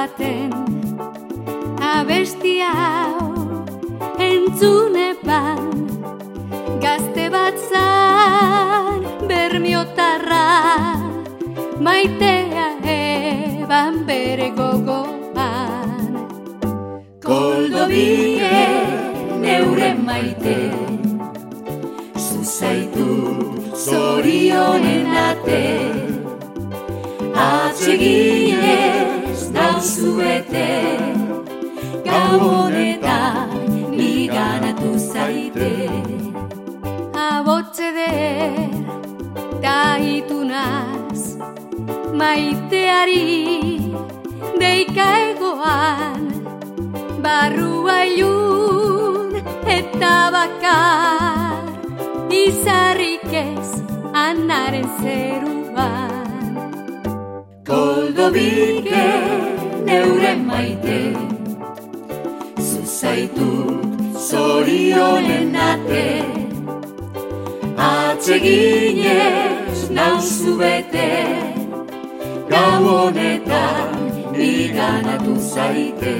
baten abesti hau entzuneban, gazte bat zan bermiotarra, maitea eban bere gogoan. Koldo bide neure maite, zuzaitu zorionen ate, atseginez nauzuete, gau honetan niganatu zaite. Abotze der daitunaz maiteari deika egoan, barrua ilun eta bakar, izarrik ez anaren zeruan. Koldo bide neure maite, zuzaitut zorionen ate, atseginez nauzu bete, gau honetan niganatu zaite.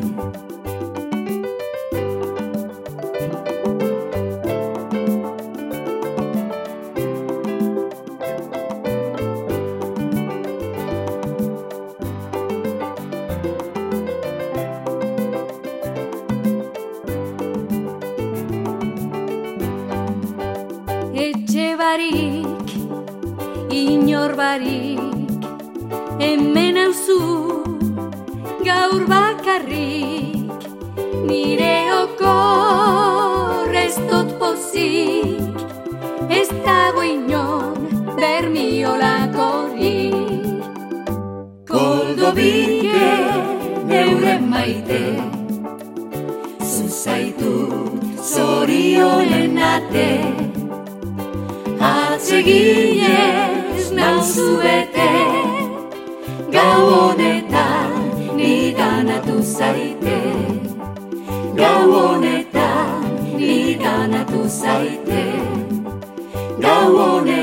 Etxe barik, inor barik, hemen hauzu gaur bakarrik, nire okor ez dut pozik, ez dago inon bermiolakorik. Koldo bide neure maite, zuzaitut zorionen ate, atseginez nauzu bete, gau honetan niganatu zaite, gau honetan niganatu zaite, gau honetan